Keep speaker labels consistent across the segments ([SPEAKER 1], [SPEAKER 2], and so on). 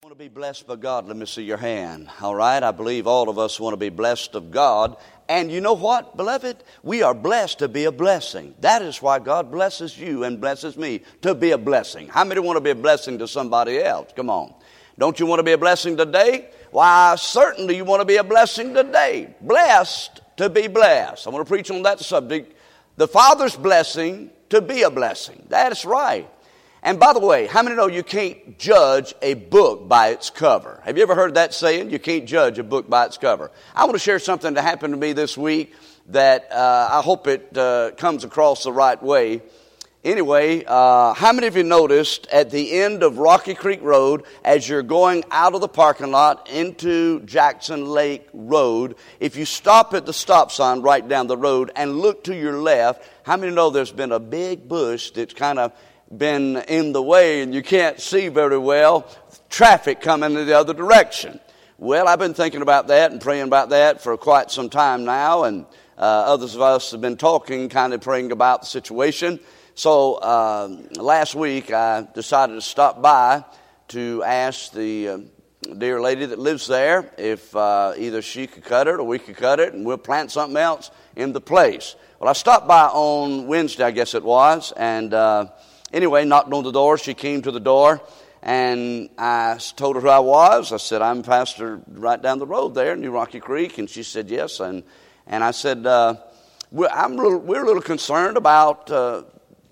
[SPEAKER 1] Want to be blessed by God? Let me see your hand. All right, I believe all of us want to be blessed of God. And you know what, beloved? We are blessed to be a blessing. That is why God blesses you and blesses me, to be a blessing. How many want to be a blessing to somebody else? Come on. Don't you want to be a blessing today? Why, certainly you want to be a blessing today. Blessed to be blessed. I want to preach on that subject. The Father's blessing to be a blessing. That is right. And by the way, how many know you can't judge a book by its cover? Have you ever heard that saying? You can't judge a book by its cover. I want to share something that happened to me this week that I hope it comes across the right way. Anyway, how many of you noticed at the end of Rocky Creek Road, as you're going out of the parking lot into Jackson Lake Road, if you stop at the stop sign right down the road and look to your left, how many know there's been a big bush that's kind of been in the way and you can't see very well, traffic coming in the other direction? Well, I've been thinking about that and praying about that for quite some time now, and others of us have been talking, kind of praying about the situation. So last week I decided to stop by to ask the dear lady that lives there if either she could cut it or we could cut it and we'll plant something else in the place. Well, I stopped by on Wednesday, I guess it was, and anyway, knocked on the door. She came to the door, and I told her who I was. I said, I'm pastor right down the road there, New Rocky Creek. And she said, yes. And I said, we're a little concerned about,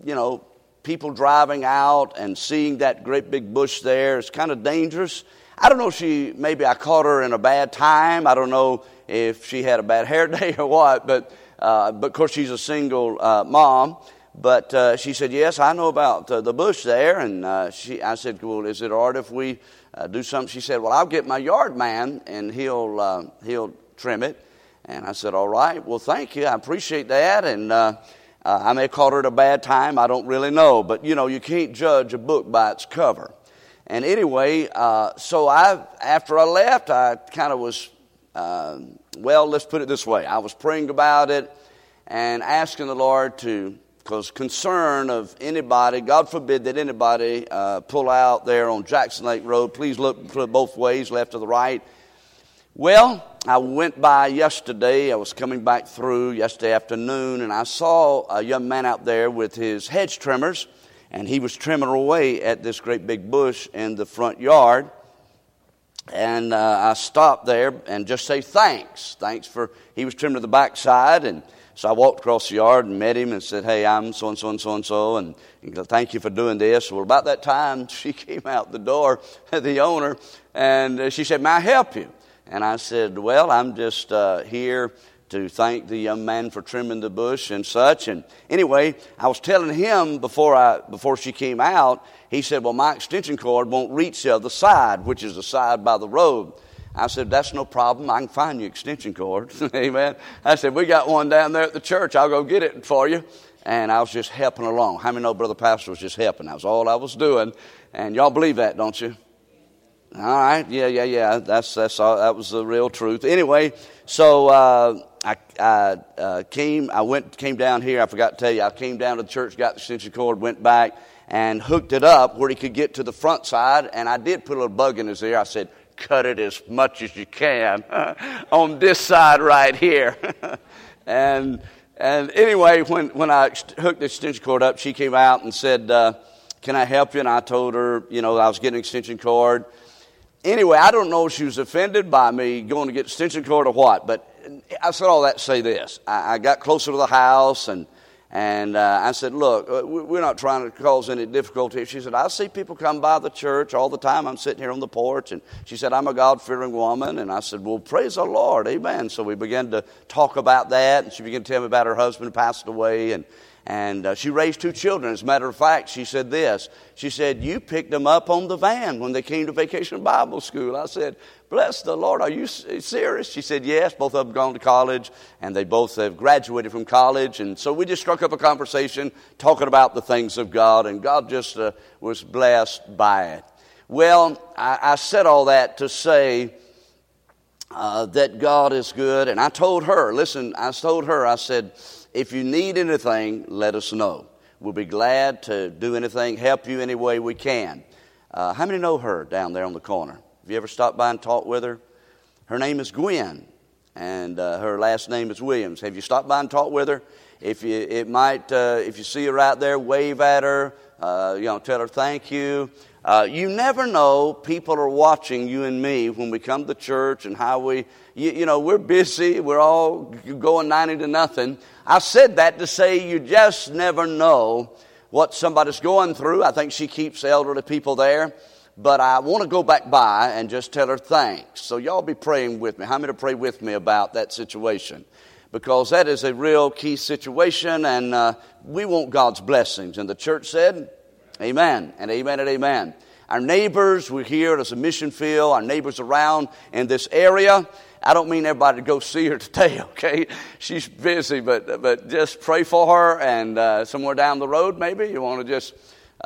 [SPEAKER 1] people driving out and seeing that great big bush there. It's kind of dangerous. I don't know if maybe I caught her in a bad time. I don't know if she had a bad hair day or what, but of course she's a single mom. But she said, yes, I know about the bush there. And I said, well, is it all right if we do something? She said, well, I'll get my yard man and he'll trim it. And I said, all right, well, thank you. I appreciate that. And I may have caught her at a bad time. I don't really know. But, you can't judge a book by its cover. And anyway, so after I left, I kind of was, let's put it this way. I was praying about it and asking the Lord because concern of anybody, God forbid that anybody pull out there on Jackson Lake Road. Please look both ways, left or the right. Well, I went by yesterday. I was coming back through yesterday afternoon, and I saw a young man out there with his hedge trimmers, and he was trimming away at this great big bush in the front yard. And I stopped there and just say thanks. Thanks for, he was trimming to the backside, and so I walked across the yard and met him and said, hey, I'm so-and-so and so-and-so, and thank you for doing this. Well, about that time, she came out the door, the owner, and she said, may I help you? And I said, well, I'm just here to thank the young man for trimming the bush and such. And anyway, I was telling him before she came out, he said, well, my extension cord won't reach the other side, which is the side by the road. I said, that's no problem. I can find you extension cord. Amen. I said, we got one down there at the church. I'll go get it for you. And I was just helping along. How many know Brother Pastor was just helping? That was all I was doing. And y'all believe that, don't you? All right. Yeah. That's all. That was the real truth. Anyway, so I came down here. I forgot to tell you, I came down to the church, got the extension cord, went back and hooked it up where he could get to the front side. And I did put a little bug in his ear. I said, cut it as much as you can on this side right here. and anyway, when I hooked the extension cord up, she came out and said, can I help you? And I told her, I was getting an extension cord. Anyway, I don't know if she was offended by me going to get extension cord or what, but I said all that to say this. I got closer to the house, and I said, look, we're not trying to cause any difficulty. She said, I see people come by the church all the time. I'm sitting here on the porch. And she said, I'm a God-fearing woman. And I said, well, praise the Lord. Amen. So we began to talk about that. And she began to tell me about her husband who passed away. And she raised 2 children. As a matter of fact, she said this. She said, you picked them up on the van when they came to Vacation Bible School. I said, bless the Lord, are you serious? She said, yes, both of them gone to college, and they both have graduated from college. And so we just struck up a conversation talking about the things of God, and God just was blessed by it. Well, I said all that to say that God is good. And I told her, I said, if you need anything, let us know. We'll be glad to do anything, help you any way we can. How many know her down there on the corner? Have you ever stopped by and talked with her? Her name is Gwen, and her last name is Williams. Have you stopped by and talked with her? If you see her out there, wave at her. Tell her thank you. You never know. People are watching you and me when we come to church and how we're busy. We're all going 90 to nothing. I said that to say you just never know what somebody's going through. I think she keeps elderly people there. But I want to go back by and just tell her thanks. So y'all be praying with me. How many to pray with me about that situation? Because that is a real key situation, and we want God's blessings. And the church said, amen, and amen, and amen. Our neighbors, we're here as a mission field. Our neighbors around in this area. I don't mean everybody to go see her today, okay? She's busy, but just pray for her. And somewhere down the road, maybe, you want to just,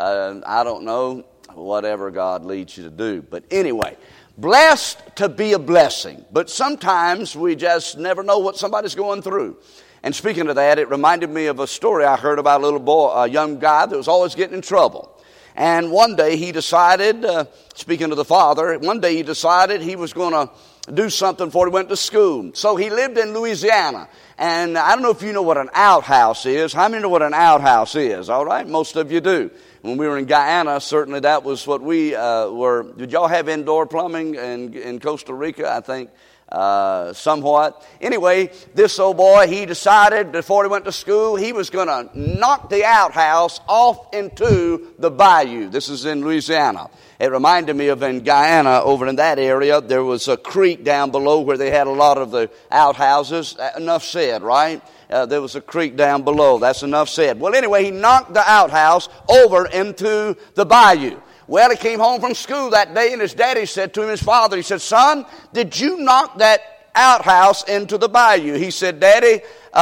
[SPEAKER 1] I don't know, whatever God leads you to do. But anyway, blessed to be a blessing. But sometimes we just never know what somebody's going through. And speaking of that, it reminded me of a story I heard about a little boy, a young guy that was always getting in trouble. And one day he decided, speaking to the father, one day he decided he was going to do something before he went to school. So he lived in Louisiana. And I don't know if you know what an outhouse is. How many know what an outhouse is? All right, most of you do. When we were in Guyana, certainly that was what we were. Did y'all have indoor plumbing in Costa Rica? I think somewhat. Anyway, this old boy, he decided before he went to school, he was going to knock the outhouse off into the bayou. This is in Louisiana. It reminded me of in Guyana, over in that area, there was a creek down below where they had a lot of the outhouses. Enough said, right? There was a creek down below. That's enough said. Well, anyway, he knocked the outhouse over into the bayou. Well, he came home from school that day, and his daddy said to him, his father, he said, son, did you knock that outhouse into the bayou? He said, Daddy,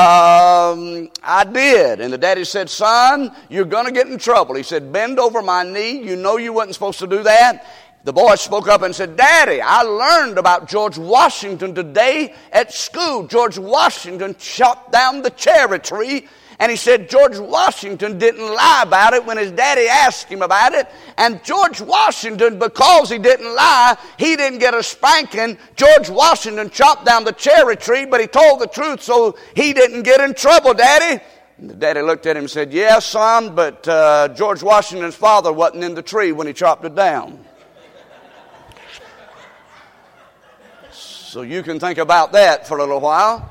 [SPEAKER 1] I did. And the daddy said, son, you're going to get in trouble. He said, bend over my knee. You know you wasn't supposed to do that. The boy spoke up and said, Daddy, I learned about George Washington today at school. George Washington chopped down the cherry tree. And he said George Washington didn't lie about it when his daddy asked him about it. And George Washington, because he didn't lie, he didn't get a spanking. George Washington chopped down the cherry tree, but he told the truth, so he didn't get in trouble, Daddy. And the daddy looked at him and said, yeah, son, but George Washington's father wasn't in the tree when he chopped it down. So you can think about that for a little while.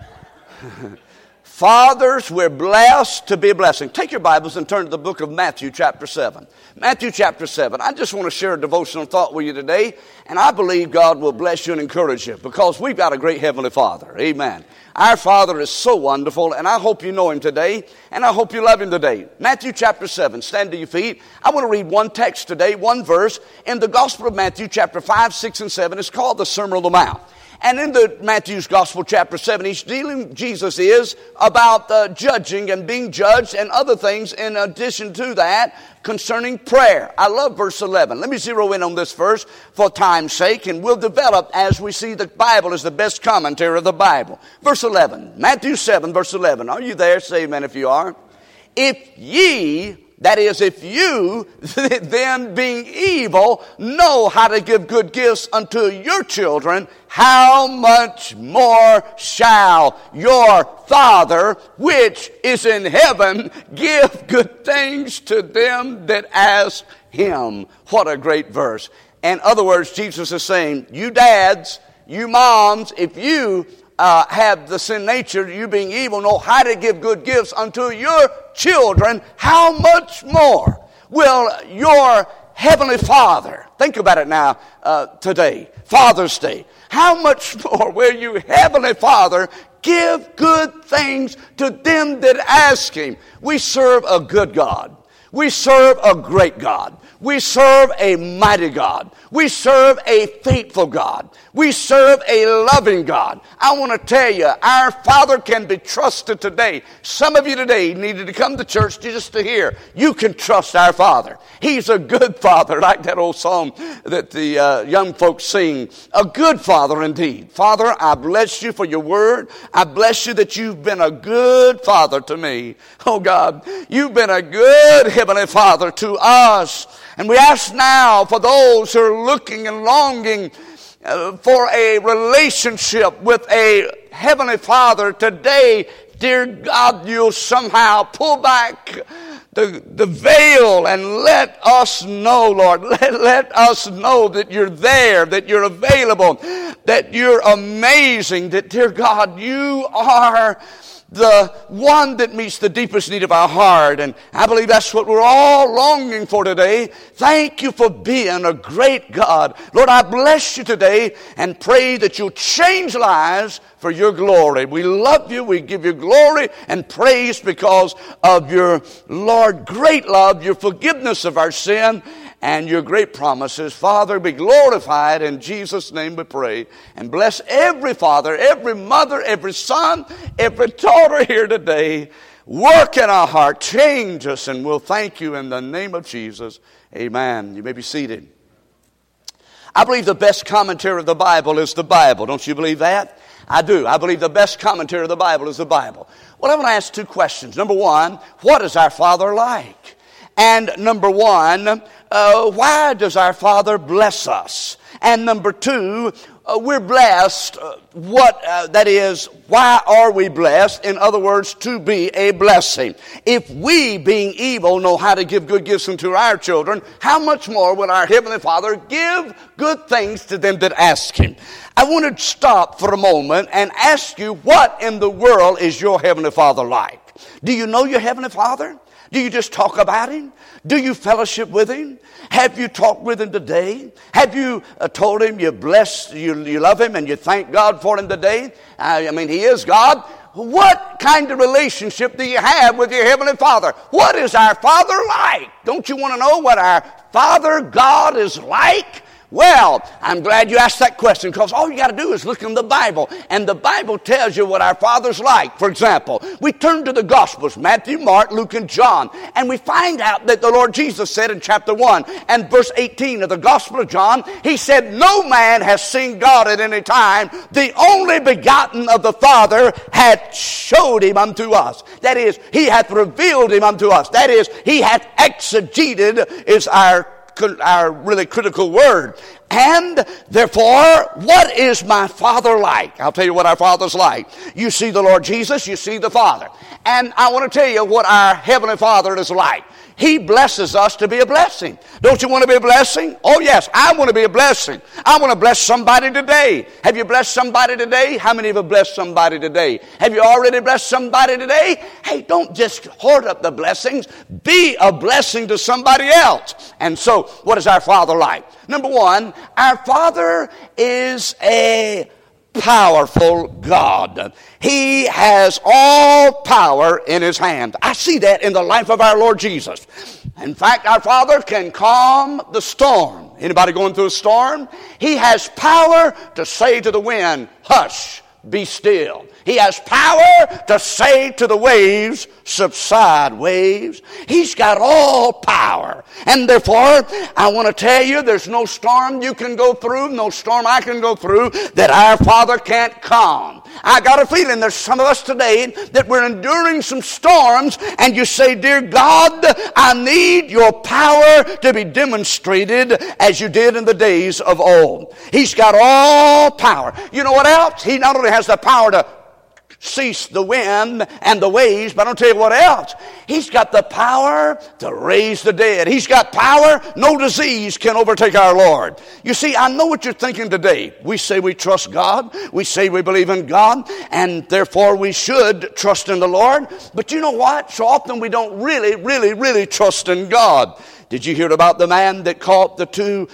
[SPEAKER 1] Fathers, we're blessed to be a blessing. Take your Bibles and turn to the book of Matthew chapter 7. Matthew chapter 7. I just want to share a devotional thought with you today, and I believe God will bless you and encourage you because we've got a great Heavenly Father. Amen. Our Father is so wonderful, and I hope you know Him today, and I hope you love Him today. Matthew chapter 7. Stand to your feet. I want to read one text today, one verse, in the Gospel of Matthew chapter 5, 6, and 7. It's called the Sermon on the Mount. And in the Matthew's Gospel, chapter 7, Jesus is about judging and being judged and other things in addition to that concerning prayer. I love verse 11. Let me zero in on this verse for time's sake, and we'll develop as we see the Bible is the best commentary of the Bible. Verse 11, Matthew 7, verse 11. Are you there? Say amen if you are. If ye... That is, if you, then being evil, know how to give good gifts unto your children, how much more shall your Father, which is in heaven, give good things to them that ask Him? What a great verse. In other words, Jesus is saying, you dads, you moms, if you have the sin nature, you being evil, know how to give good gifts unto your children, how much more will your Heavenly Father, think about it now today, Father's Day, how much more will your Heavenly Father give good things to them that ask Him? We serve a good God. We serve a great God. We serve a mighty God. We serve a faithful God. We serve a loving God. I want to tell you, our Father can be trusted today. Some of you today needed to come to church just to hear. You can trust our Father. He's a good Father, like that old song that the young folks sing. A good Father indeed. Father, I bless you for your word. I bless you that you've been a good Father to me. Oh God, you've been a good Heavenly Father to us. And we ask now for those who are looking and longing for a relationship with a Heavenly Father today, dear God, you'll somehow pull back the veil and let us know, Lord. Let us know that you're there, that you're available, that you're amazing, that, dear God, you are the one that meets the deepest need of our heart. And I believe that's what we're all longing for today. Thank you for being a great God. Lord, I bless you today and pray that you'll change lives for your glory. We love you. We give you glory and praise because of your, Lord, great love, your forgiveness of our sin, and your great promises. Father, be glorified. In Jesus' name we pray. And bless every father, every mother, every son, every daughter here today. Work in our heart. Change us, and we'll thank you in the name of Jesus. Amen. You may be seated. I believe the best commentary of the Bible is the Bible. Don't you believe that? I do. I believe the best commentary of the Bible is the Bible. Well, I want to ask two questions. Number one, what is our Father like? And number one, why does our Father bless us? And number two, we're blessed. That is, why are we blessed? In other words, to be a blessing. If we, being evil, know how to give good gifts unto our children, how much more will our Heavenly Father give good things to them that ask Him? I want to stop for a moment and ask you, what in the world is your Heavenly Father like? Do you know your Heavenly Father? Do you just talk about Him? Do you fellowship with Him? Have you talked with Him today? Have you told Him you love Him and you thank God for Him today? I mean, He is God. What kind of relationship do you have with your Heavenly Father? What is our Father like? Don't you want to know what our Father God is like? Well, I'm glad you asked that question, because all you got to do is look in the Bible, and the Bible tells you what our Father's like. For example, we turn to the Gospels, Matthew, Mark, Luke, and John, and we find out that the Lord Jesus said in chapter 1 and verse 18 of the Gospel of John, He said, "No man has seen God at any time. The only begotten of the Father hath showed Him unto us." That is, He hath revealed Him unto us. That is, He hath exegeted is our really critical word. And therefore, what is my Father like? I'll tell you what our Father's like. You see the Lord Jesus, you see the Father. And I want to tell you what our Heavenly Father is like. He blesses us to be a blessing. Don't you want to be a blessing? Oh yes, I want to be a blessing. I want to bless somebody today. Have you blessed somebody today? How many of you have blessed somebody today? Have you already blessed somebody today? Hey, don't just hoard up the blessings. Be a blessing to somebody else. And so, what is our Father like? Number one, our Father is a powerful God. He has all power in His hand. I see that in the life of our Lord Jesus. In fact, our Father can calm the storm. Anybody going through a storm? He has power to say to the wind, "Hush, be still." He has power to say to the waves, "Subside, waves." He's got all power. And therefore, I want to tell you, there's no storm you can go through, no storm I can go through that our Father can't calm. I got a feeling there's some of us today that we're enduring some storms, and you say, "Dear God, I need your power to be demonstrated as you did in the days of old." He's got all power. You know what else? He not only has the power to cease the wind and the waves, but I'll tell you what else. He's got the power to raise the dead. He's got power. No disease can overtake our Lord. You see, I know what you're thinking today. We say we trust God. We say we believe in God, and therefore we should trust in the Lord. But you know what? So often we don't really trust in God. Did you hear about the man that caught the two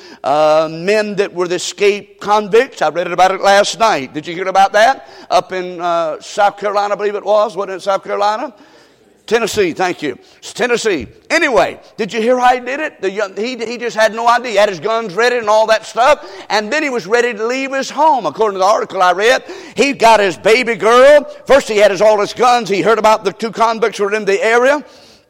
[SPEAKER 1] men that were the escaped convicts? I read about it last night. Did you hear about that? Up in South Carolina, I believe it was. Wasn't it South Carolina? Tennessee, thank you. It's Tennessee. Anyway, did you hear how he did it? He just had no idea. He had his guns ready and all that stuff. And then he was ready to leave his home. According to the article I read, he got his baby girl. First he had all his guns. He heard about the two convicts were in the area.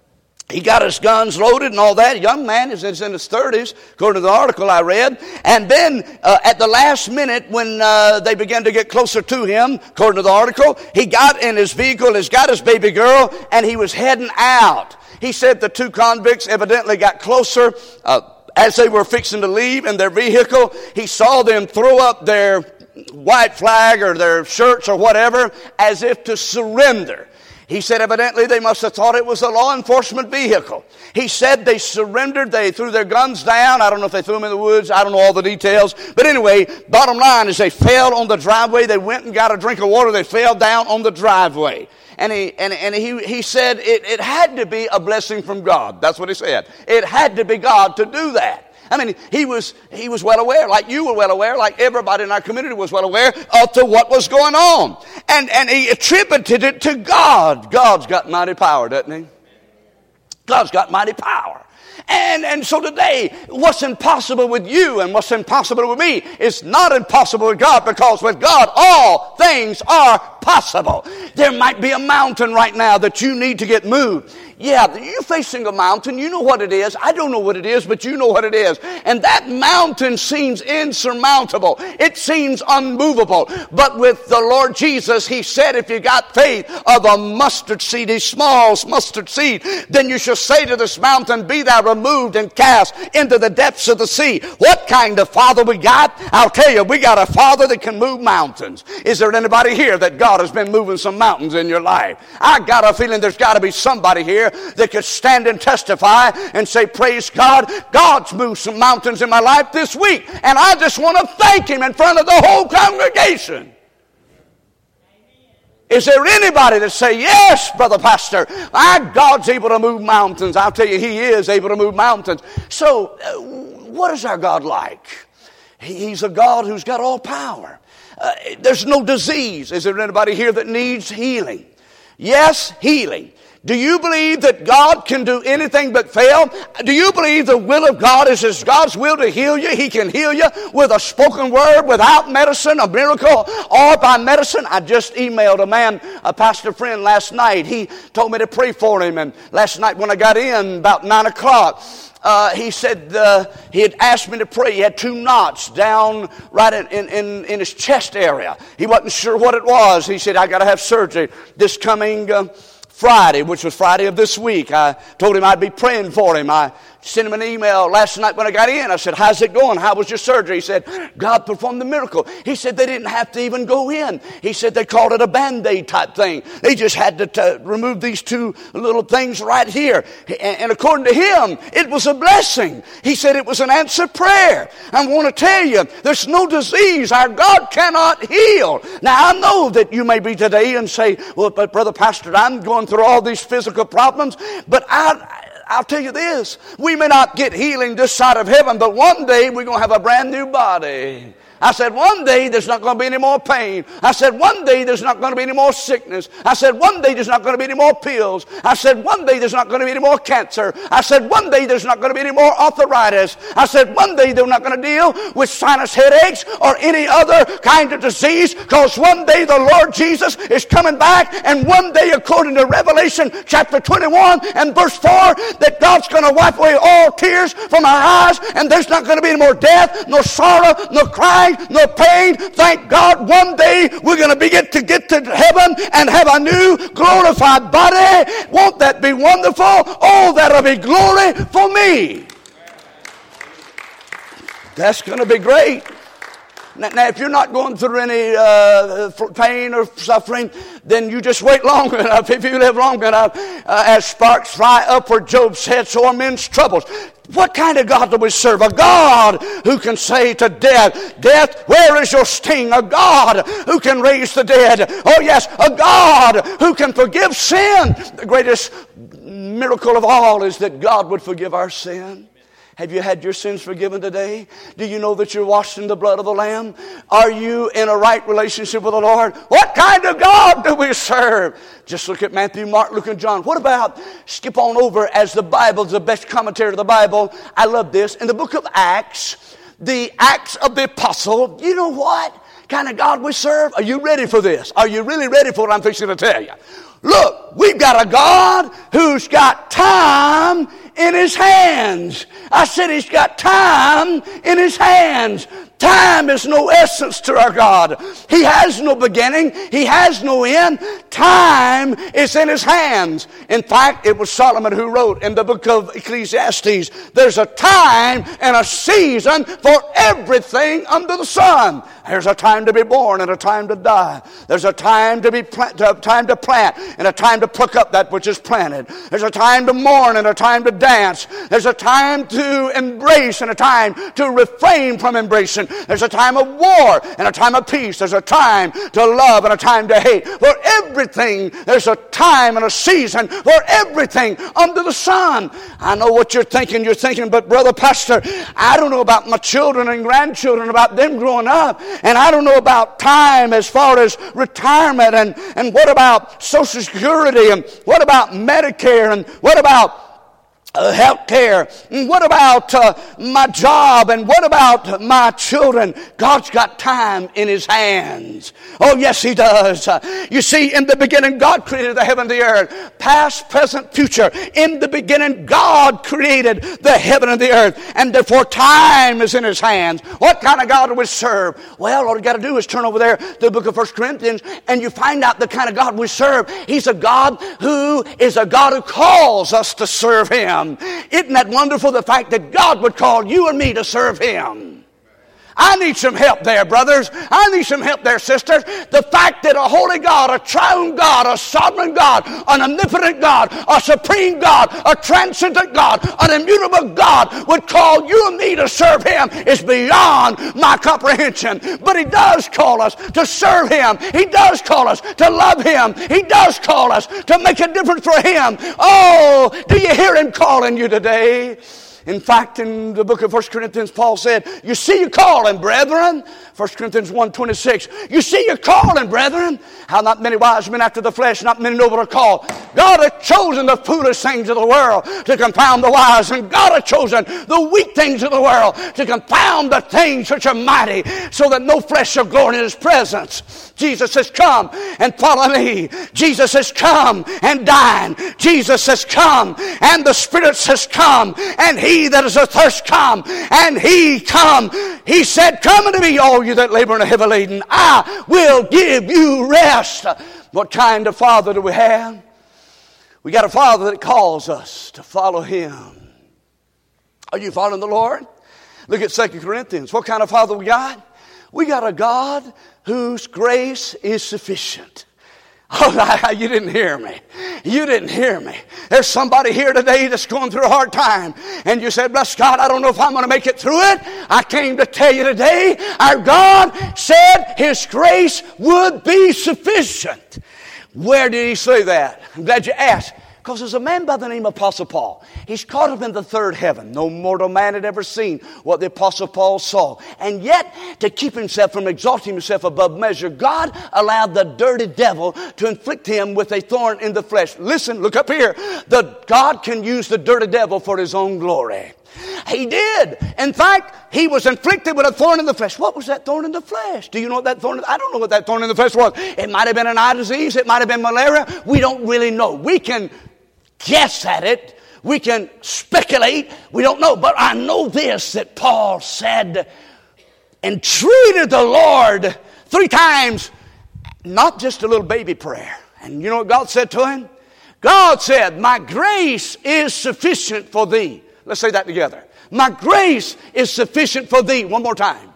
[SPEAKER 1] He got his guns loaded and all that. A young man is in his 30s, according to the article I read. And then at the last minute, when they began to get closer to him, according to the article, he got in his vehicle, he's got his baby girl, and he was heading out. He said the two convicts evidently got closer. as they were fixing to leave in their vehicle, he saw them throw up their white flag or their shirts or whatever as if to surrender. He said evidently they must have thought it was a law enforcement vehicle. He said they surrendered. They threw their guns down. I don't know if they threw them in the woods. I don't know all the details. But anyway, bottom line is they fell on the driveway. They went and got a drink of water. They fell down on the driveway. And he said it had to be a blessing from God. That's what he said. It had to be God to do that. I mean, he was well aware, like you were well aware, like everybody in our community was well aware of to what was going on. And he attributed it to God. God's got mighty power, doesn't he? God's got mighty power. And so today, what's impossible with you and what's impossible with me is not impossible with God, because with God all things are possible. There might be a mountain right now that you need to get moved. Yeah, you're facing a mountain. You know what it is. I don't know what it is, but you know what it is. And that mountain seems insurmountable. It seems unmovable. But with the Lord Jesus, He said, if you got faith of a mustard seed, a small mustard seed, then you shall say to this mountain, be thou removed and cast into the depths of the sea. What kind of Father we got? I'll tell you, we got a Father that can move mountains. Is there anybody here that God has been moving some mountains in your life? I got a feeling there's got to be somebody here that could stand and testify and say, praise God, God's moved some mountains in my life this week, and I just want to thank Him in front of the whole congregation. Is there anybody that say, yes, Brother Pastor, my God's able to move mountains? I'll tell you, He is able to move mountains. So, what is our God like? He's a God who's got all power. There's no disease. Is there anybody here that needs healing? Yes, healing. Do you believe that God can do anything but fail? Do you believe the will of God is God's will to heal you? He can heal you with a spoken word, without medicine, a miracle, or by medicine. I just emailed a man, a pastor friend last night. He told me to pray for him. And last night when I got in, about 9 o'clock, he said he had asked me to pray. He had 2 knots down right in his chest area. He wasn't sure what it was. He said, I got to have surgery this coming Friday, which was Friday of this week. I told him I'd be praying for him. I sent him an email last night when I got in. I said, how's it going? How was your surgery? He said, God performed the miracle. He said they didn't have to even go in. He said they called it a Band-Aid type thing. They just had to remove these 2 little things right here. And according to him, it was a blessing. He said it was an answered prayer. I want to tell you, there's no disease our God cannot heal. Now, I know that you may be today and say, well, but Brother Pastor, I'm going through all these physical problems, but I'll tell you this, we may not get healing this side of heaven, but one day we're going to have a brand new body. I said, one day there's not going to be any more pain. I said, one day there's not going to be any more sickness. I said, one day there's not going to be any more pills. I said, one day there's not going to be any more cancer. I said, one day there's not going to be any more arthritis. I said, one day they're not going to deal with sinus headaches or any other kind of disease, because one day the Lord Jesus is coming back, and one day, according to Revelation chapter 21 and verse 4, that God's going to wipe away all tears from our eyes, and there's not going to be any more death, no sorrow, no crying, no pain. Thank God, one day we're going to get to heaven and have a new glorified body. Won't that be wonderful? Oh, that'll be glory for me. That's going to be great. Now, if you're not going through any pain or suffering, then you just wait long enough. If you live long enough, as sparks fly upward, Job said, so are men's troubles. What kind of God do we serve? A God who can say to death, death, where is your sting? A God who can raise the dead. Oh yes, a God who can forgive sin. The greatest miracle of all is that God would forgive our sin. Have you had your sins forgiven today? Do you know that you're washed in the blood of the Lamb? Are you in a right relationship with the Lord? What kind of God do we serve? Just look at Matthew, Mark, Luke, and John. What about, skip on over, as the Bible's the best commentary of the Bible. I love this. In the book of Acts, the Acts of the Apostle, you know what kind of God we serve? Are you ready for this? Are you really ready for what I'm fixing to tell you? Look, we've got a God who's got time in His hands. I said He's got time in His hands. Time is no essence to our God. He has no beginning. He has no end. Time is in His hands. In fact, it was Solomon who wrote in the book of Ecclesiastes, there's a time and a season for everything under the sun. There's a time to be born and a time to die. There's a time to plant and a time to pluck up that which is planted. There's a time to mourn and a time to dance. There's a time to embrace and a time to refrain from embracing. There's a time of war and a time of peace. There's a time to love and a time to hate. For everything, there's a time and a season for everything under the sun. I know what you're thinking. You're thinking, but Brother Pastor, I don't know about my children and grandchildren, about them growing up. And I don't know about time as far as retirement. And what about Social Security? And what about Medicare? And what about health care? What about my job? And what about my children? God's got time in His hands. Oh, yes, He does. You see, in the beginning, God created the heaven and the earth. Past, present, future. In the beginning, God created the heaven and the earth. And therefore, time is in His hands. What kind of God do we serve? Well, all you got to do is turn over there to the book of 1 Corinthians, and you find out the kind of God we serve. He's a God who is a God who calls us to serve Him. Isn't that wonderful, the fact that God would call you and me to serve Him? I need some help there, brothers. I need some help there, sisters. The fact that a holy God, a triune God, a sovereign God, an omnipotent God, a supreme God, a transcendent God, an immutable God would call you and me to serve Him is beyond my comprehension. But He does call us to serve Him. He does call us to love Him. He does call us to make a difference for Him. Oh, do you hear Him calling you today? In fact, in the book of 1 Corinthians, Paul said, you see your calling, brethren. 1 Corinthians 1:26. You see your calling, brethren. How not many wise men after the flesh, not many noble are called. God hath chosen the foolish things of the world to confound the wise. And God hath chosen the weak things of the world to confound the things which are mighty, so that no flesh shall glory in His presence. Jesus says, come and follow me. Jesus says, come and dine. Jesus says, come. And the Spirit says, come. And He that is athirst, come. And He come. He said, come unto me, all you that labor and are heavy laden. I will give you rest. What kind of Father do we have? We got a Father that calls us to follow Him. Are you following the Lord? Look at 2 Corinthians. What kind of Father we got? We got a God whose grace is sufficient. Oh, you didn't hear me. You didn't hear me. There's somebody here today that's going through a hard time. And you said, bless God, I don't know if I'm going to make it through it. I came to tell you today, our God said His grace would be sufficient. Where did He say that? I'm glad you asked. Because there's a man by the name of Apostle Paul. He's caught up in the third heaven. No mortal man had ever seen what the Apostle Paul saw. And yet, to keep himself from exalting himself above measure, God allowed the dirty devil to inflict him with a thorn in the flesh. Listen, look up here. God can use the dirty devil for His own glory. He did. In fact, he was inflicted with a thorn in the flesh. What was that thorn in the flesh? Do you know what that thorn? I don't know what that thorn in the flesh was. It might have been an eye disease. It might have been malaria. We don't really know. We can guess at it. We can speculate. We don't know. But I know this, that Paul said, entreated the Lord 3 times, not just a little baby prayer. And you know what God said to him? God said, my grace is sufficient for thee. Let's say that together. My grace is sufficient for thee. One more time.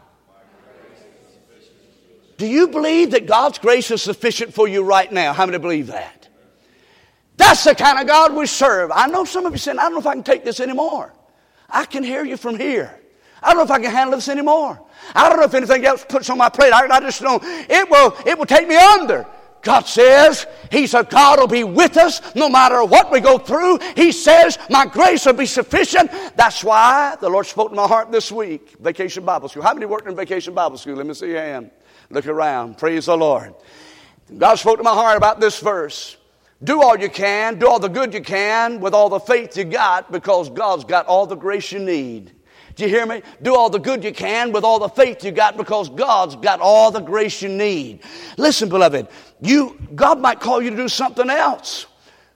[SPEAKER 1] Do you believe that God's grace is sufficient for you right now? How many believe that? That's the kind of God we serve. I know some of you saying, I don't know if I can take this anymore. I can hear you from here. I don't know if I can handle this anymore. I don't know if anything else puts on my plate. I just know it will take me under. God says He's a God who will be with us no matter what we go through. He says my grace will be sufficient. That's why the Lord spoke to my heart this week. Vacation Bible School. How many worked in Vacation Bible School? Let me see your hand. Look around. Praise the Lord. God spoke to my heart about this verse. Do all you can. Do all the good you can with all the faith you got, because God's got all the grace you need. Do you hear me? Do all the good you can with all the faith you got, because God's got all the grace you need. Listen, beloved, God might call you to do something else.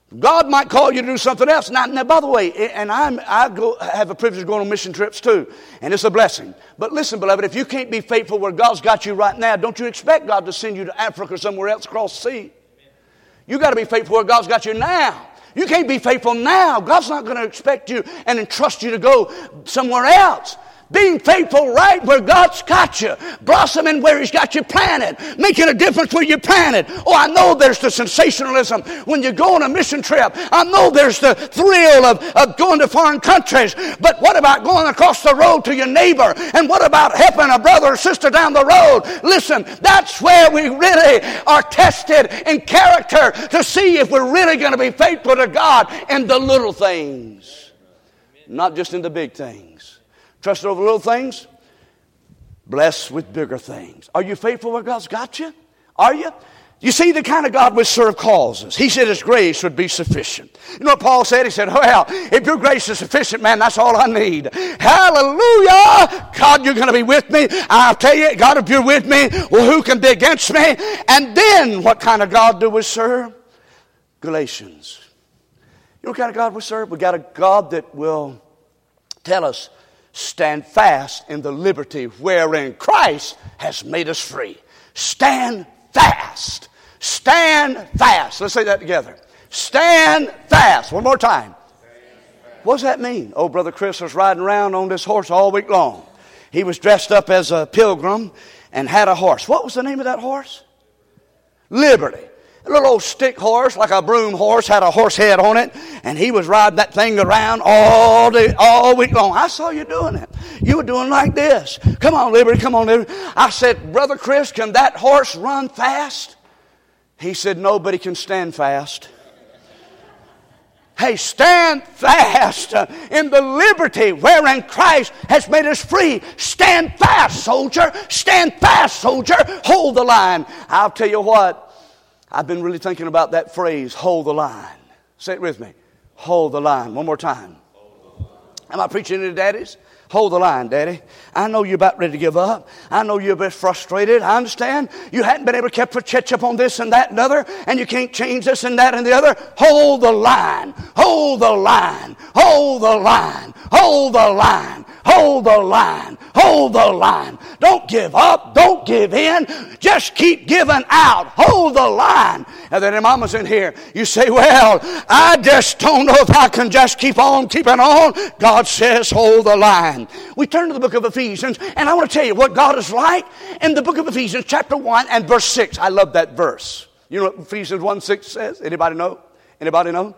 [SPEAKER 1] God might call you to do something else. Now by the way, and I have a privilege of going on mission trips too, and it's a blessing. But listen, beloved, if you can't be faithful where God's got you right now, don't you expect God to send you to Africa or somewhere else across the sea. You got to be faithful where God's got you now. You can't be faithful now. God's not going to expect you and entrust you to go somewhere else. Being faithful right where God's got you. Blossoming where He's got you planted. Making a difference where you're planted. Oh, I know there's the sensationalism when you go on a mission trip. I know there's the thrill of going to foreign countries. But what about going across the road to your neighbor? And what about helping a brother or sister down the road? Listen, that's where we really are tested in character to see if we're really going to be faithful to God in the little things. Not just in the big things. Trusted over little things, blessed with bigger things. Are you faithful where God's got you? Are you? You see, the kind of God we serve calls us. He said His grace would be sufficient. You know what Paul said? He said, well, if your grace is sufficient, man, that's all I need. Hallelujah! God, you're going to be with me. I'll tell you, God, if you're with me, well, who can be against me? And then, what kind of God do we serve? Galatians. You know what kind of God we serve? We got a God that will tell us, stand fast in the liberty wherein Christ has made us free. Stand fast. Stand fast. Let's say that together. Stand fast. One more time. What does that mean? Oh, Brother Chris was riding around on this horse all week long. He was dressed up as a pilgrim and had a horse. What was the name of that horse? Liberty. A little old stick horse, like a broom horse, had a horse head on it, and he was riding that thing around all week long. I saw you doing it. You were doing like this. Come on, Liberty, come on, Liberty. I said, Brother Chris, can that horse run fast? He said, nobody can stand fast. Hey, stand fast in the liberty wherein Christ has made us free. Stand fast, soldier. Stand fast, soldier. Hold the line. I'll tell you what. I've been really thinking about that phrase, hold the line. Say it with me. Hold the line. One more time. Am I preaching to daddies? Hold the line, Daddy. I know you're about ready to give up. I know you're a bit frustrated. I understand. You hadn't been able to catch up on this and that and other, and you can't change this and that and the other. Hold the line. Hold the line. Hold the line. Hold the line. Hold the line. Hold the line. Don't give up. Don't give in. Just keep giving out. Hold the line. And then Mama's in here. You say, well, I just don't know if I can just keep on keeping on. God says, hold the line. We turn to the book of Ephesians, and I want to tell you what God is like in the book of Ephesians, chapter 1 and verse 6. I love that verse. You know what Ephesians 1:6 says? Anybody know? Anybody know?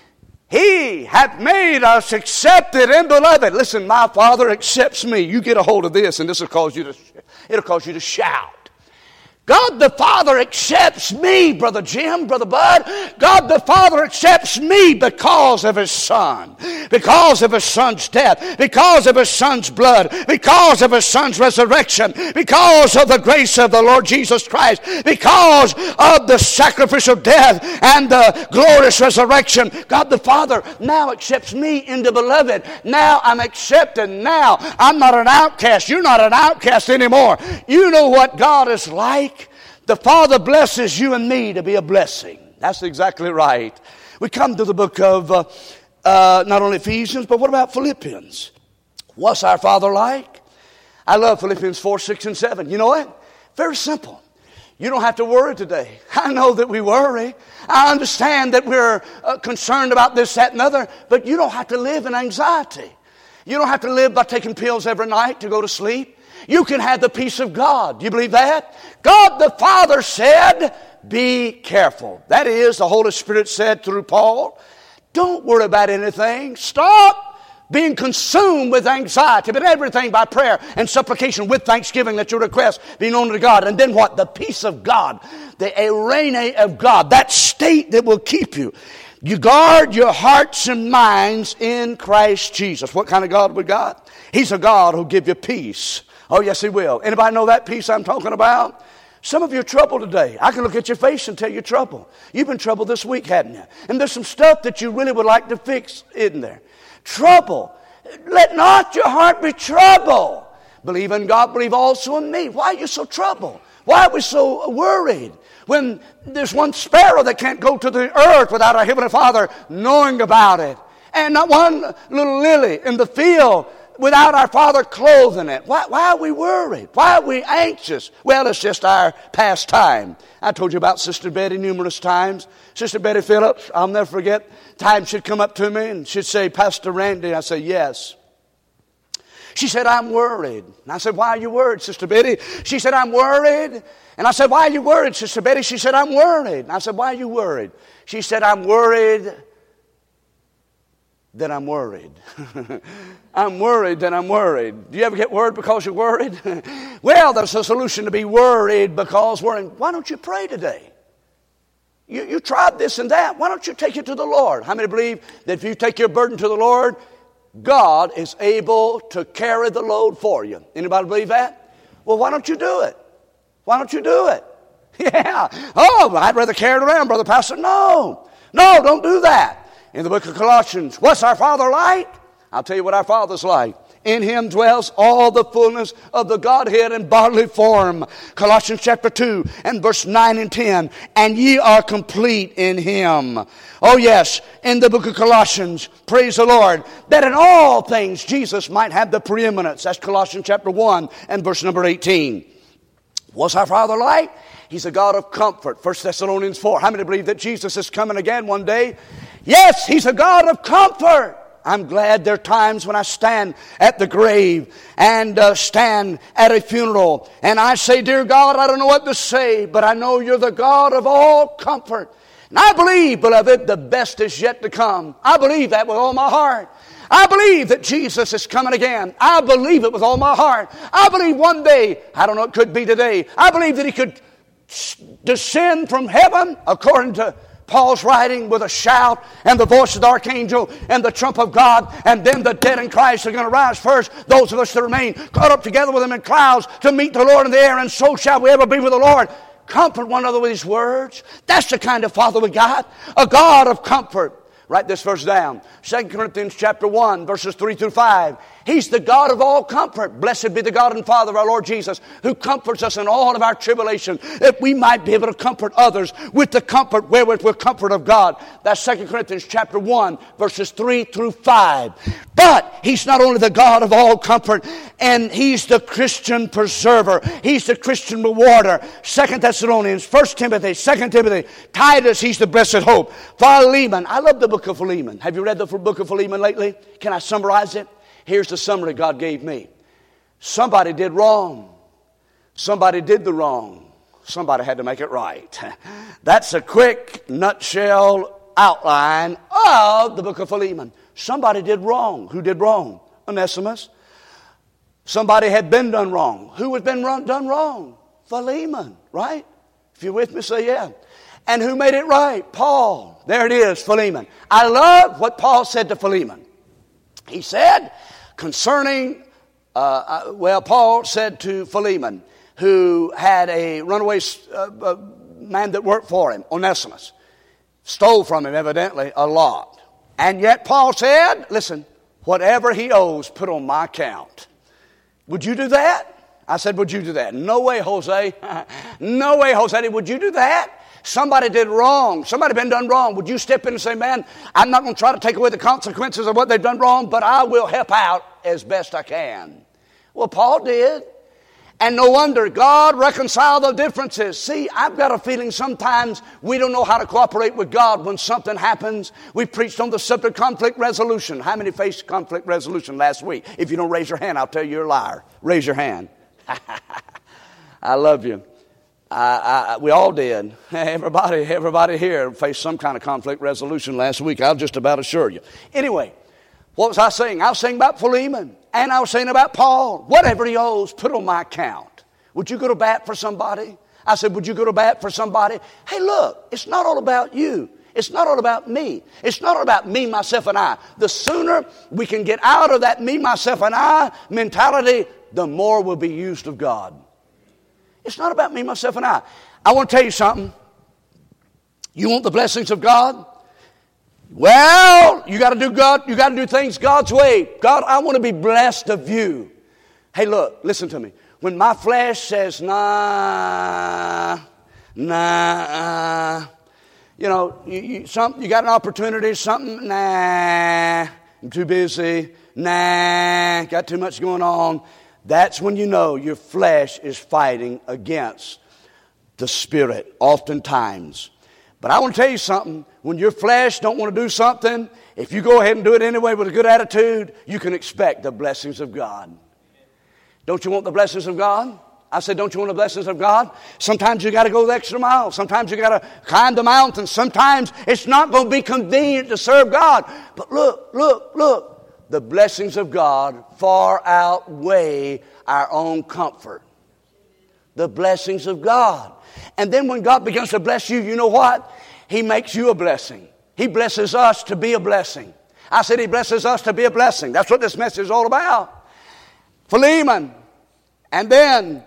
[SPEAKER 1] He hath made us accepted and beloved. Listen, my Father accepts me. You get a hold of this, and this will cause you to shout. God the Father accepts me, Brother Jim, Brother Bud. God the Father accepts me because of His Son. Because of His Son's death. Because of His Son's blood. Because of His Son's resurrection. Because of the grace of the Lord Jesus Christ. Because of the sacrificial death and the glorious resurrection. God the Father now accepts me in the beloved. Now I'm accepted. Now I'm not an outcast. You're not an outcast anymore. You know what God is like? The Father blesses you and me to be a blessing. That's exactly right. We come to the book of not only Ephesians, but what about Philippians? What's our Father like? I love Philippians 4, 6, and 7. You know what? Very simple. You don't have to worry today. I know that we worry. I understand that we're concerned about this, that, and other, but you don't have to live in anxiety. You don't have to live by taking pills every night to go to sleep. You can have the peace of God. Do you believe that? God the Father said, be careful. That is, the Holy Spirit said through Paul, don't worry about anything. Stop being consumed with anxiety, but everything by prayer and supplication with thanksgiving that your request be known to God. And then what? The peace of God, the eirene of God, that state that will keep you. You guard your hearts and minds in Christ Jesus. What kind of God we got? He's a God who'll give you peace. Oh, yes, He will. Anybody know that peace I'm talking about? Some of you are troubled today. I can look at your face and tell you're troubled. You've been troubled this week, haven't you? And there's some stuff that you really would like to fix, isn't there? Trouble. Let not your heart be troubled. Believe in God, believe also in me. Why are you so troubled? Why are we so worried when there's one sparrow that can't go to the earth without our Heavenly Father knowing about it? And not one little lily in the field without our Father clothing it. Why are we worried? Why are we anxious? Well, it's just our pastime. I told you about Sister Betty numerous times. Sister Betty Phillips, I'll never forget, time she'd come up to me and she'd say, Pastor Randy. I say, yes. She said, I'm worried. And I said, why are you worried, Sister Betty? She said, I'm worried. And I said, why are you worried, Sister Betty? She said, I'm worried. And I said, why are you worried? She said, I'm worried that I'm worried. I'm worried that I'm worried. Do you ever get worried because you're worried? Well, there's a solution to be worried because worrying. Why don't you pray today? You tried this and that. Why don't you take it to the Lord? How many believe that if you take your burden to the Lord, God is able to carry the load for you? Anybody believe that? Well, why don't you do it? Why don't you do it? Yeah. Oh, I'd rather carry it around, Brother Pastor. No, don't do that. In the book of Colossians, what's our Father like? I'll tell you what our Father's like. In Him dwells all the fullness of the Godhead in bodily form. Colossians chapter 2 and verse 9 and 10. And ye are complete in Him. Oh yes, in the book of Colossians, praise the Lord, that in all things Jesus might have the preeminence. That's Colossians chapter 1 and verse number 18. What's our Father like? He's a God of comfort. 1 Thessalonians 4. How many believe that Jesus is coming again one day? Yes, He's a God of comfort. I'm glad there are times when I stand at the grave and stand at a funeral and I say, dear God, I don't know what to say, but I know You're the God of all comfort. And I believe, beloved, the best is yet to come. I believe that with all my heart. I believe that Jesus is coming again. I believe it with all my heart. I believe one day, I don't know, it could be today, I believe that He could descend from heaven according to Paul's writing, with a shout and the voice of the archangel and the trump of God, and then the dead in Christ are going to rise first. Those of us that remain caught up together with Him in clouds to meet the Lord in the air, and so shall we ever be with the Lord. Comfort one another with His words. That's the kind of Father we got, a God of comfort. Write this verse down. 2 Corinthians chapter 1, verses 3 through 5. He's the God of all comfort. Blessed be the God and Father of our Lord Jesus, who comforts us in all of our tribulation, that we might be able to comfort others with the comfort wherewith we're comfort of God. That's 2 Corinthians chapter 1, verses 3 through 5. But He's not only the God of all comfort, and He's the Christian preserver. He's the Christian rewarder. 2 Thessalonians, 1 Timothy, 2 Timothy, Titus, He's the blessed hope. Philemon, I love the book of Philemon. Have you read the book of Philemon lately? Can I summarize it? Here's the summary God gave me. Somebody did wrong. Somebody did the wrong. Somebody had to make it right. That's a quick nutshell outline of the book of Philemon. Somebody did wrong. Who did wrong? Onesimus. Somebody had been done wrong. Who had been done wrong? Philemon, right? If you're with me, say yeah. And who made it right? Paul. There it is, Philemon. I love what Paul said to Philemon. He said concerning, Paul said to Philemon, who had a runaway man that worked for him, Onesimus, stole from him evidently a lot. And yet Paul said, listen, whatever he owes, put on my account. Would you do that? I said, would you do that? No way, Jose. No way, Jose. Would you do that? Somebody did wrong. Somebody been done wrong. Would you step in and say, man, I'm not going to try to take away the consequences of what they've done wrong, but I will help out as best I can. Well, Paul did. And no wonder God reconciled the differences. See, I've got a feeling sometimes we don't know how to cooperate with God when something happens. We preached on the subject of conflict resolution. How many faced conflict resolution last week? If you don't raise your hand, I'll tell you you're a liar. Raise your hand. I love you. We all did. Everybody here faced some kind of conflict resolution last week. I'll just about assure you. Anyway, what was I saying? I was saying about Philemon, and I was saying about Paul. Whatever he owes, put on my account. Would you go to bat for somebody? I said, would you go to bat for somebody? Hey, look, it's not all about you. It's not all about me. It's not all about me, myself, and I. The sooner we can get out of that me, myself, and I mentality, the more we'll be used of God. It's not about me, myself, and I. I want to tell you something. You want the blessings of God? Well, you got to do God. You got to do things God's way. God, I want to be blessed of you. Hey, look, listen to me. When my flesh says, nah, you know, you got an opportunity, something, nah, I'm too busy, nah, got too much going on. That's when you know your flesh is fighting against the Spirit, oftentimes. But I want to tell you something. When your flesh don't want to do something, if you go ahead and do it anyway with a good attitude, you can expect the blessings of God. Don't you want the blessings of God? I said, don't you want the blessings of God? Sometimes you got to go the extra mile. Sometimes you got to climb the mountain. Sometimes it's not going to be convenient to serve God. But look. The blessings of God far outweigh our own comfort. The blessings of God. And then when God begins to bless you, you know what? He makes you a blessing. He blesses us to be a blessing. I said He blesses us to be a blessing. That's what this message is all about. Philemon. And then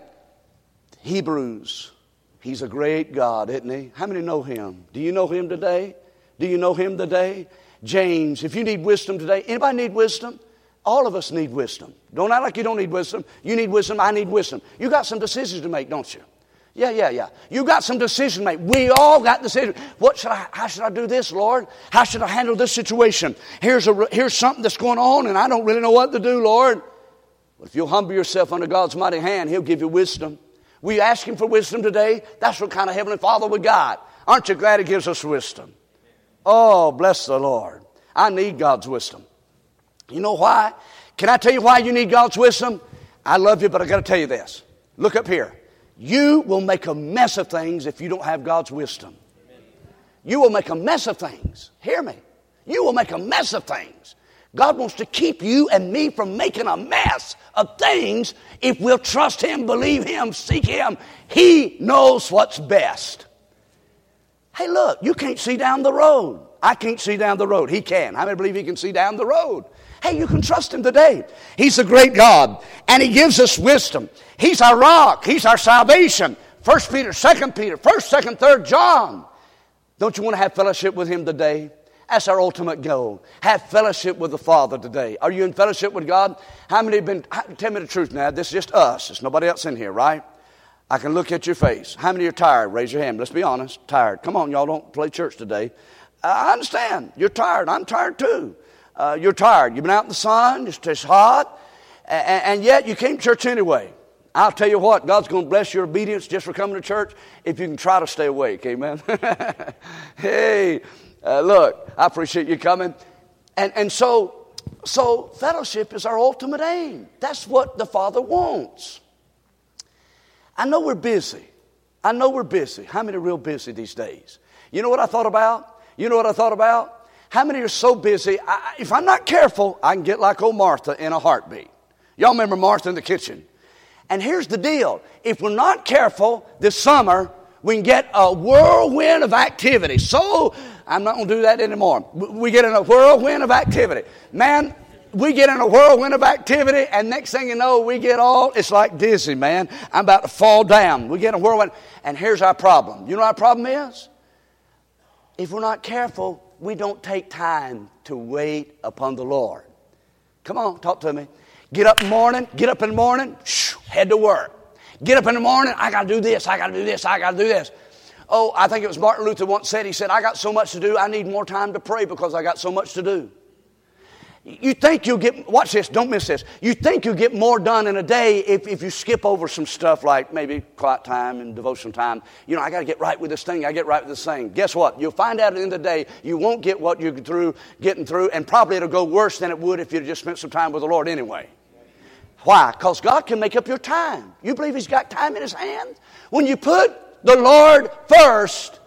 [SPEAKER 1] Hebrews. He's a great God, isn't He? How many know Him? Do you know Him today? Do you know Him today? James, if you need wisdom today, anybody need wisdom? All of us need wisdom. Don't act like you don't need wisdom. You need wisdom, I need wisdom. You got some decisions to make, don't you? Yeah. You got some decisions to make. We all got decisions. How should I do this, Lord? How should I handle this situation? Here's something that's going on and I don't really know what to do, Lord. But if you'll humble yourself under God's mighty hand, He'll give you wisdom. We ask Him for wisdom today. That's what kind of Heavenly Father we got. Aren't you glad He gives us wisdom? Oh, bless the Lord. I need God's wisdom. You know why? Can I tell you why you need God's wisdom? I love you, but I got to tell you this. Look up here. You will make a mess of things if you don't have God's wisdom. You will make a mess of things. Hear me. You will make a mess of things. God wants to keep you and me from making a mess of things if we'll trust Him, believe Him, seek Him. He knows what's best. Hey, look, you can't see down the road. I can't see down the road. He can. How many believe He can see down the road? Hey, you can trust Him today. He's a great God, and He gives us wisdom. He's our rock. He's our salvation. 1 Peter, 2 Peter, 1st, 2nd, 3rd John. Don't you want to have fellowship with Him today? That's our ultimate goal. Have fellowship with the Father today. Are you in fellowship with God? How many have been, tell me the truth now, this is just us. There's nobody else in here, right? I can look at your face. How many are tired? Raise your hand. Let's be honest. Tired. Come on, y'all don't play church today. I understand. You're tired. I'm tired too. You're tired. You've been out in the sun. It's hot. And yet you came to church anyway. I'll tell you what. God's going to bless your obedience just for coming to church if you can try to stay awake. Amen. Hey, look, I appreciate you coming. And so fellowship is our ultimate aim. That's what the Father wants. I know we're busy. How many are real busy these days? You know what I thought about? How many are so busy, if I'm not careful, I can get like old Martha in a heartbeat. Y'all remember Martha in the kitchen? And here's the deal. If we're not careful this summer, we can get a whirlwind of activity. So, I'm not going to do that anymore. We get in a whirlwind of activity. Man, we get in a whirlwind of activity, and next thing you know, it's like dizzy, man. I'm about to fall down. We get in a whirlwind, and here's our problem. You know what our problem is? If we're not careful, we don't take time to wait upon the Lord. Come on, talk to me. Get up in the morning, head to work. Get up in the morning, I got to do this. Oh, I think it was Martin Luther once said, he said, I got so much to do, I need more time to pray because I got so much to do. You think you'll get, watch this, don't miss this. You think you'll get more done in a day if you skip over some stuff like maybe quiet time and devotion time. You know, I got to get right with this thing, Guess what? You'll find out at the end of the day, you won't get what you're getting through, and probably it'll go worse than it would if you'd just spent some time with the Lord anyway. Why? Because God can make up your time. You believe He's got time in His hand? When you put the Lord first,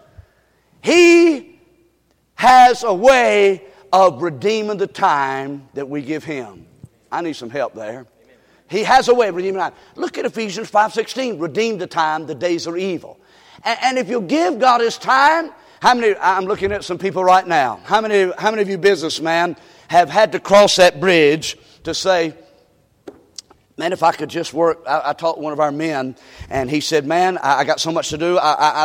[SPEAKER 1] He has a way of redeeming the time that we give Him. I need some help there. Amen. He has a way of redeeming time. Look at Ephesians 5:16. Redeem the time, the days are evil. And if you give God His time, I'm looking at some people right now. How many of you businessmen have had to cross that bridge to say, man, if I could just work. I taught one of our men, and he said, man, I got so much to do.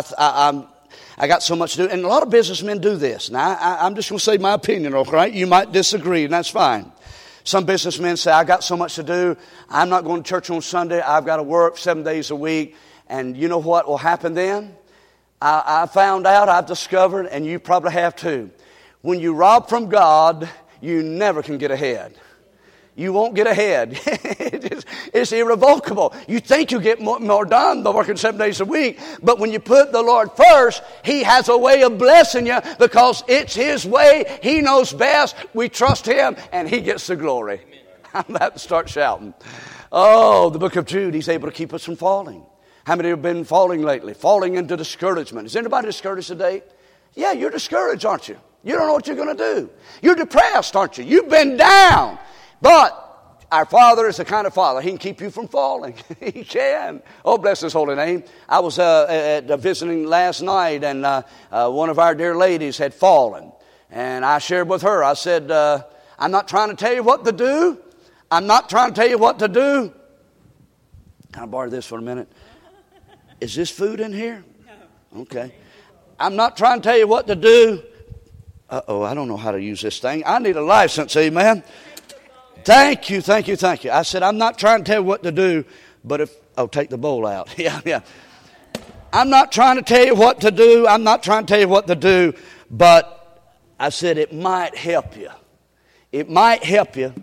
[SPEAKER 1] I got so much to do. And a lot of businessmen do this. Now, I'm just going to say my opinion, okay? You might disagree, and that's fine. Some businessmen say, I got so much to do. I'm not going to church on Sunday. I've got to work 7 days a week. And you know what will happen then? I found out, I've discovered, and you probably have too. When you rob from God, you never can get ahead. You won't get ahead. It's irrevocable. You think you get more done by working 7 days a week. But when you put the Lord first, He has a way of blessing you because it's His way. He knows best. We trust Him and He gets the glory. I'm about to start shouting. Oh, the book of Jude, He's able to keep us from falling. How many have been falling lately? Falling into discouragement. Is anybody discouraged today? Yeah, you're discouraged, aren't you? You don't know what you're going to do. You're depressed, aren't you? You've been down. But our Father is the kind of Father, He can keep you from falling. He can. Oh, bless His holy name. I was visiting last night, and one of our dear ladies had fallen. And I shared with her, I said, I'm not trying to tell you what to do. I'm not trying to tell you what to do. Can I borrow this for a minute? Is this food in here? Okay. I'm not trying to tell you what to do. Uh-oh, I don't know how to use this thing. I need a license, amen. Thank you. I said, I'm not trying to tell you what to do, but if, take the bowl out. Yeah. I'm not trying to tell you what to do. I'm not trying to tell you what to do, but I said it might help you. It might help you.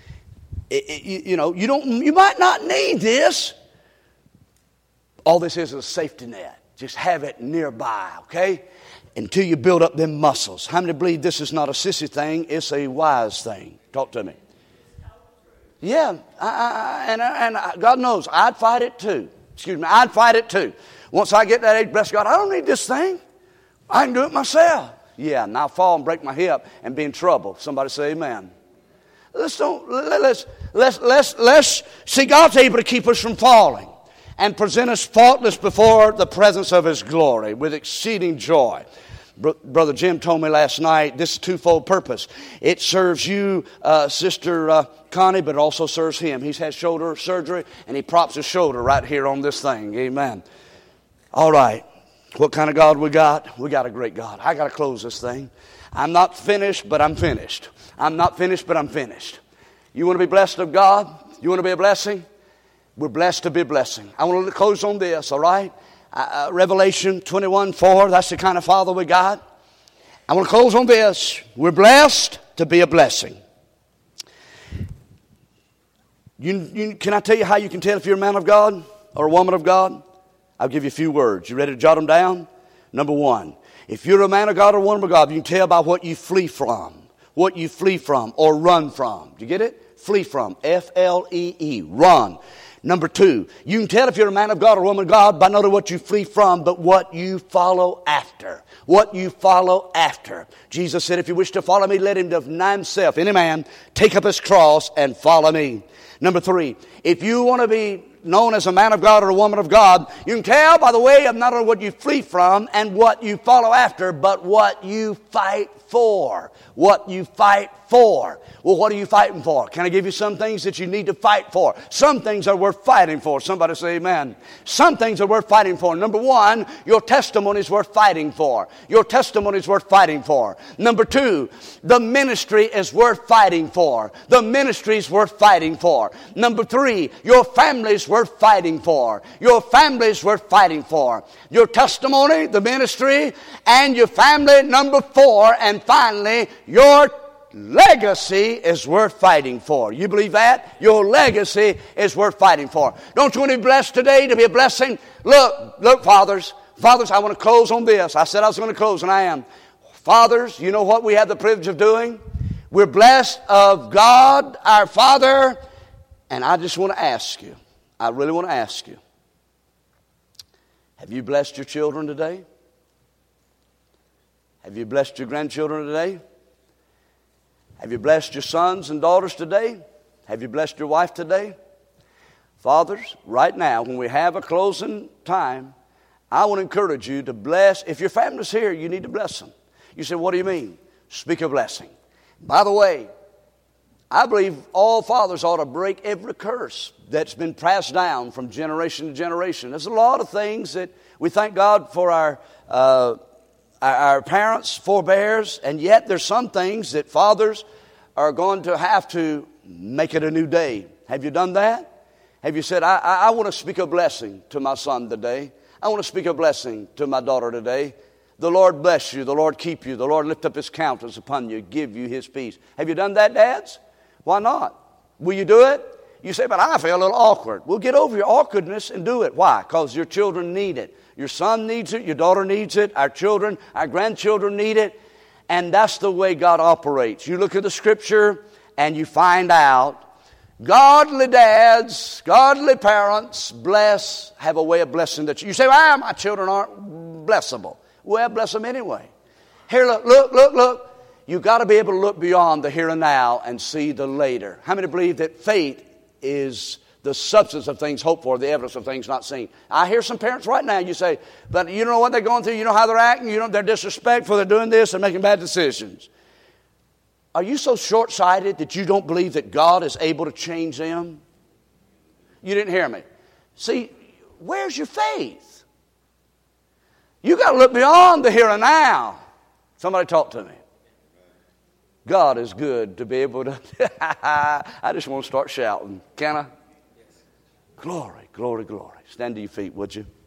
[SPEAKER 1] You might not need this. All this is a safety net. Just have it nearby, okay? Until you build up them muscles. How many believe this is not a sissy thing? It's a wise thing. Talk to me. Yeah, and God knows, I'd fight it too. I'd fight it too. Once I get that age, bless God, I don't need this thing. I can do it myself. Yeah, and I'll fall and break my hip and be in trouble. Somebody say amen. Let's see, God's able to keep us from falling and present us faultless before the presence of His glory with exceeding joy. Brother Jim told me last night, this is twofold purpose. It serves you, Sister Connie, but it also serves him. He's had shoulder surgery, and he props his shoulder right here on this thing. Amen. All right. What kind of God we got? We got a great God. I got to close this thing. I'm not finished, but I'm finished. I'm not finished, but I'm finished. You want to be blessed of God? You want to be a blessing? We're blessed to be a blessing. I want to close on this, all right? Revelation 21:4, that's the kind of Father we got. I want to close on this. We're blessed to be a blessing. Can I tell you how you can tell if you're a man of God or a woman of God? I'll give you a few words. You ready to jot them down? Number one, if you're a man of God or a woman of God, you can tell by what you flee from. What you flee from or run from. Do you get it? Flee from. F-L-E-E. Run. Number two, you can tell if you're a man of God or a woman of God by not only what you flee from, but what you follow after. What you follow after. Jesus said, if you wish to follow me, let him deny himself. Any man, take up his cross and follow me. Number three, if you want to be known as a man of God or a woman of God, you can tell by the way of not only what you flee from and what you follow after, but what you fight for. What you fight for. Well, what are you fighting for? Can I give you some things that you need to fight for? Some things are worth fighting for. Somebody say amen. Some things are worth fighting for. Number one, your testimony is worth fighting for. Your testimony is worth fighting for. Number two, the ministry is worth fighting for. The ministry is worth fighting for. Number three, your family is worth fighting for. Your family is worth fighting for. Your testimony, the ministry, and your family. Number four, and finally, your legacy is worth fighting for. You believe that? Your legacy is worth fighting for. Don't you want to be blessed today, to be a blessing? Look, fathers. Fathers, I want to close on this. I said I was going to close, and I am. Fathers, you know what we have the privilege of doing? We're blessed of God, our Father. And I just want to ask you, I really want to ask you, have you blessed your children today? Have you blessed your grandchildren today? Have you blessed your sons and daughters today? Have you blessed your wife today? Fathers, right now, when we have a closing time, I want to encourage you to bless. If your family's here, you need to bless them. You say, what do you mean? Speak a blessing. By the way, I believe all fathers ought to break every curse that's been passed down from generation to generation. There's a lot of things that we thank God for our parents' forebears, and yet there's some things that fathers are going to have to make it a new day. Have you done that? Have you said, I want to speak a blessing to my son today. I want to speak a blessing to my daughter today. The Lord bless you. The Lord keep you. The Lord lift up His countenance upon you, give you His peace. Have you done that, dads? Why not? Will you do it? You say, but I feel a little awkward. Well, get over your awkwardness and do it. Why? Because your children need it. Your son needs it. Your daughter needs it. Our children, our grandchildren need it. And that's the way God operates. You look at the Scripture and you find out godly dads, godly parents have a way of blessing that you say, well, my children aren't blessable. Well, bless them anyway. Here, look. You've got to be able to look beyond the here and now and see the later. How many believe that faith is the substance of things hoped for, the evidence of things not seen? I hear some parents right now, you say, but you know what they're going through, you know how they're acting, they're disrespectful, they're doing this, they're making bad decisions. Are you so short-sighted that you don't believe that God is able to change them? You didn't hear me. See, where's your faith? You got to look beyond the here and now. Somebody talk to me. God is good to be able to. I just want to start shouting. Can I? Glory, glory, glory. Stand to your feet, would you?